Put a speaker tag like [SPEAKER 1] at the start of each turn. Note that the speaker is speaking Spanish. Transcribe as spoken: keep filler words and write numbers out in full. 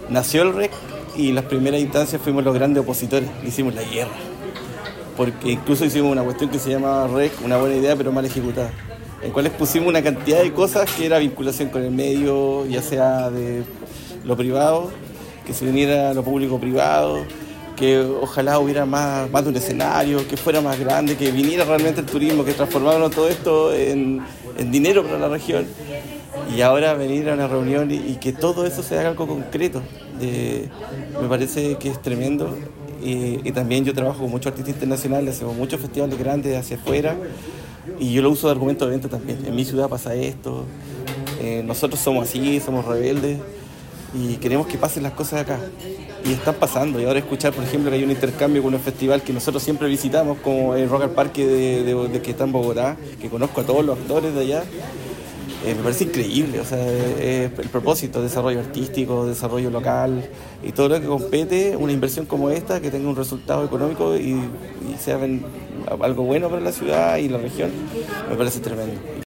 [SPEAKER 1] nació el R E C y en las primeras instancias fuimos los grandes opositores, le hicimos la guerra. Porque incluso hicimos una cuestión que se llama R E C, una buena idea pero mal ejecutada, en cuales pusimos una cantidad de cosas que era vinculación con el medio, ya sea de lo privado, que se uniera a lo público-privado, que ojalá hubiera más, más de un escenario, que fuera más grande, que viniera realmente el turismo, que transformáramos todo esto en, en dinero para la región. Y ahora venir a una reunión y, y que todo eso sea algo concreto, eh, me parece que es tremendo. Y, y también yo trabajo con muchos artistas internacionales, hacemos muchos festivales grandes hacia afuera y yo lo uso de argumento de venta también. En mi ciudad pasa esto, eh, nosotros somos así, somos rebeldes y queremos que pasen las cosas acá. Y están pasando. Y ahora escuchar, por ejemplo, que hay un intercambio con un festival que nosotros siempre visitamos, como el Rock al Parque de, de, de que está en Bogotá, que conozco a todos los actores de allá. Eh, me parece increíble, o sea, eh, el propósito, desarrollo artístico, desarrollo local y todo lo que compete, una inversión como esta que tenga un resultado económico y, y sea algo bueno para la ciudad y la región, me parece tremendo.